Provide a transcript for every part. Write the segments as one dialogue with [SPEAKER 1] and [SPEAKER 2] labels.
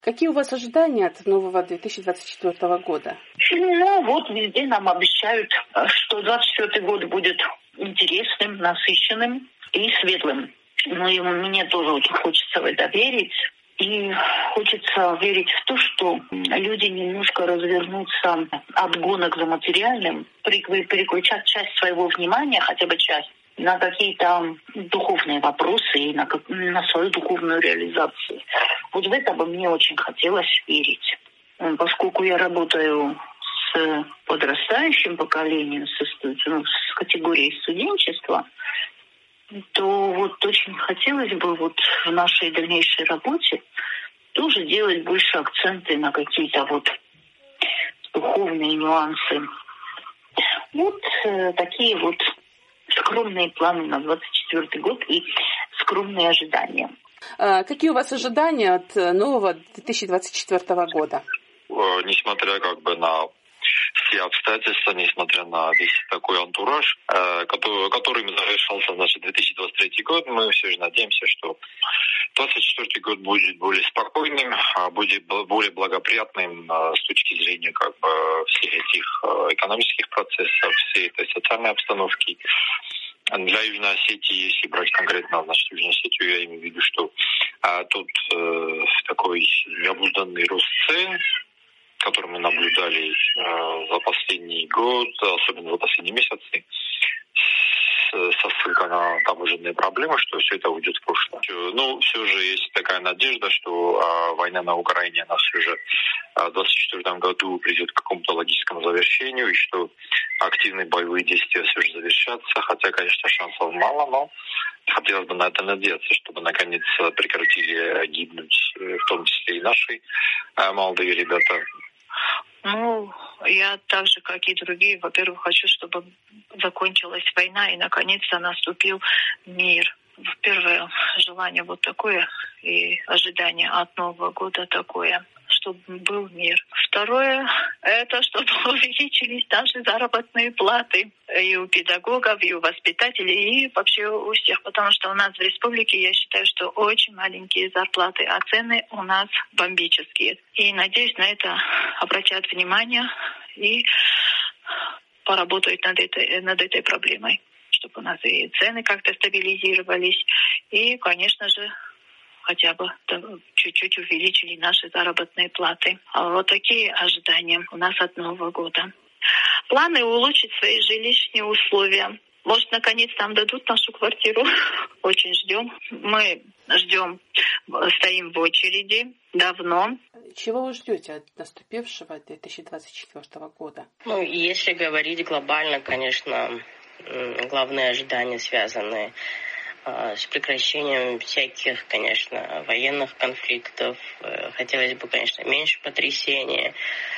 [SPEAKER 1] Какие у вас ожидания от нового 2024 года?
[SPEAKER 2] Ну, вот везде нам обещают, что 2024 год будет интересным, насыщенным и светлым. Ну, и мне тоже очень хочется в это верить. И хочется верить в то, что люди немножко развернутся от гонок за материальным, переключат часть своего внимания, хотя бы часть, на какие-то духовные вопросы и на свою духовную реализацию. Вот в это бы мне очень хотелось верить. Поскольку я работаю с подрастающим поколением, с категорией студенчества, то вот очень хотелось бы вот в нашей дальнейшей работе тоже делать больше акценты на какие-то вот духовные нюансы. Вот такие вот скромные планы на 2024 год и скромные ожидания.
[SPEAKER 1] Какие у вас ожидания от нового 2024 года?
[SPEAKER 3] Несмотря на все обстоятельства, несмотря на весь такой антураж, которым завершался наш 2023 год, мы все же надеемся, что 2024 год будет более спокойным, будет более благоприятным с точки зрения всех этих экономических процессов, всей этой социальной обстановки. Для Южной Осетии, если брать конкретно Южную Осетию, я имею в виду, что тут такой необузданный рост цен, который мы наблюдали за последний год, особенно за последние месяцы, со ссылкой на таможенные проблемы, что все это уйдет в прошлое. Но все же есть такая надежда, что война на Украине, она все же в 2024 году придет к какому-то логическому завершению, и что активные боевые действия все же завершатся, хотя, конечно, шансов мало, но хотелось бы на это надеяться, чтобы наконец прекратили гибнуть, в том числе и наши молодые ребята.
[SPEAKER 2] Ну, я так же, как и другие, во-первых, хочу, чтобы закончилась война и наконец-то наступил мир. Первое желание вот такое и ожидание от Нового года такое, чтобы был мир. Второе, это чтобы увеличились наши заработные платы и у педагогов, и у воспитателей, и вообще у всех. Потому что у нас в республике, я считаю, что очень маленькие зарплаты, а цены у нас бомбические. И надеюсь, на это обратят внимание и поработают над этой проблемой, чтобы у нас и цены как-то стабилизировались, и, конечно же, хотя бы чуть-чуть увеличили наши заработные платы. Вот такие ожидания у нас от Нового года. Планы улучшить свои жилищные условия. Может, наконец нам дадут нашу квартиру. Очень ждем. Мы ждем, стоим в очереди давно.
[SPEAKER 1] Чего вы ждете от наступившего 2024 года?
[SPEAKER 4] Если говорить глобально, конечно, главные ожидания связаны с прекращением всяких, конечно, военных конфликтов. Хотелось бы, конечно, меньше потрясения.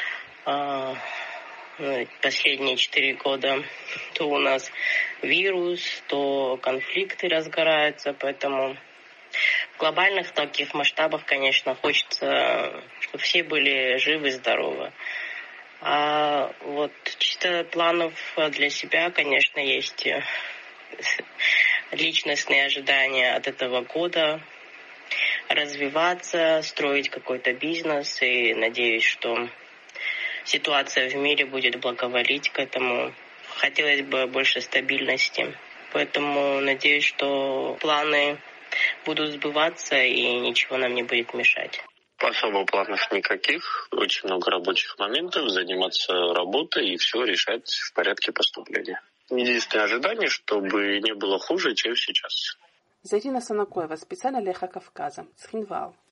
[SPEAKER 4] Последние 4 года то у нас вирус, то конфликты разгораются, поэтому в глобальных таких масштабах, конечно, хочется, чтобы все были живы и здоровы. А вот чисто планов для себя, конечно, есть личностные ожидания от этого года, развиваться, строить какой-то бизнес, и надеюсь, что ситуация в мире будет благоволить к этому. Хотелось бы больше стабильности, поэтому надеюсь, что планы будут сбываться и ничего нам не будет мешать.
[SPEAKER 5] Особо планов никаких, очень много рабочих моментов, заниматься работой и все решать в порядке поступления. Единственное ожидание, чтобы не было хуже, чем сейчас.
[SPEAKER 1] Зарина Санакоева, специально для Эхо Кавказа, Цхинвал.